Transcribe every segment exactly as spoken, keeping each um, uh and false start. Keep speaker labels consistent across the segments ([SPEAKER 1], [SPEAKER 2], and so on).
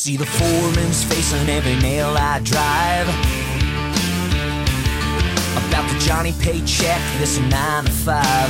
[SPEAKER 1] See the foreman's face on every nail I drive. About the Johnny paycheck, this a nine to five.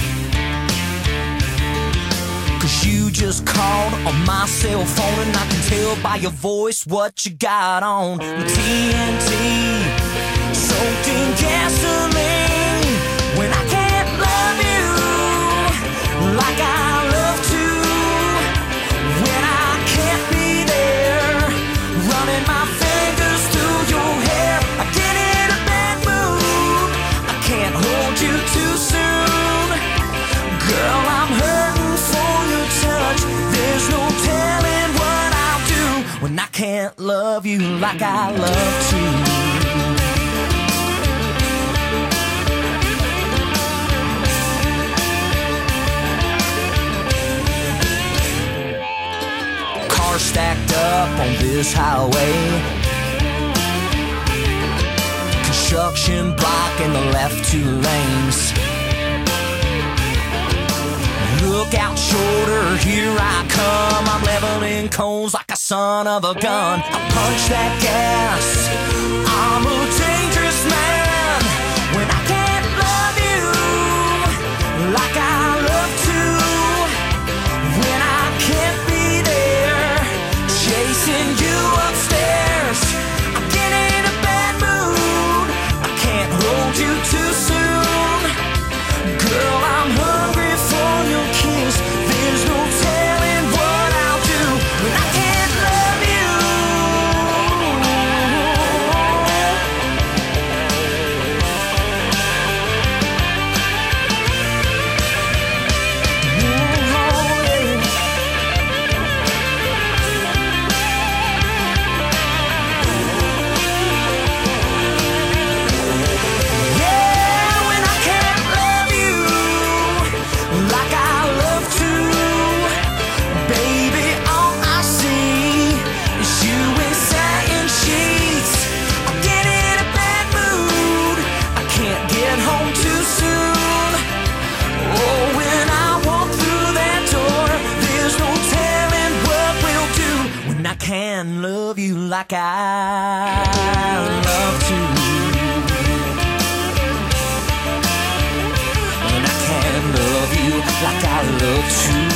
[SPEAKER 1] Cause you just called on my cell phone, and I can tell by your voice what you got on. The T N T, soaked in gasoline. When I can't love you like I love to. When I can't be there, running my fingers through your hair. I get in a bad mood, I can't hold you too soon. Girl, I'm hurting for your touch. There's no telling what I'll do when I can't love you like I love to. Stacked up on this highway, construction blocking the left two lanes. Look out shoulder, here I come. I'm leveling cones like a son of a gun. I punch that gas, I'm a dangerous man. When I can't love you like I love to. When I can't be there, chasing you upstairs. I'm getting in a bad mood, I can't hold you too soon. Girl, I'm hungry for your kiss. There's no telling what I'll do when I can't love you. Can love you like I love to. And I can love you like I love to.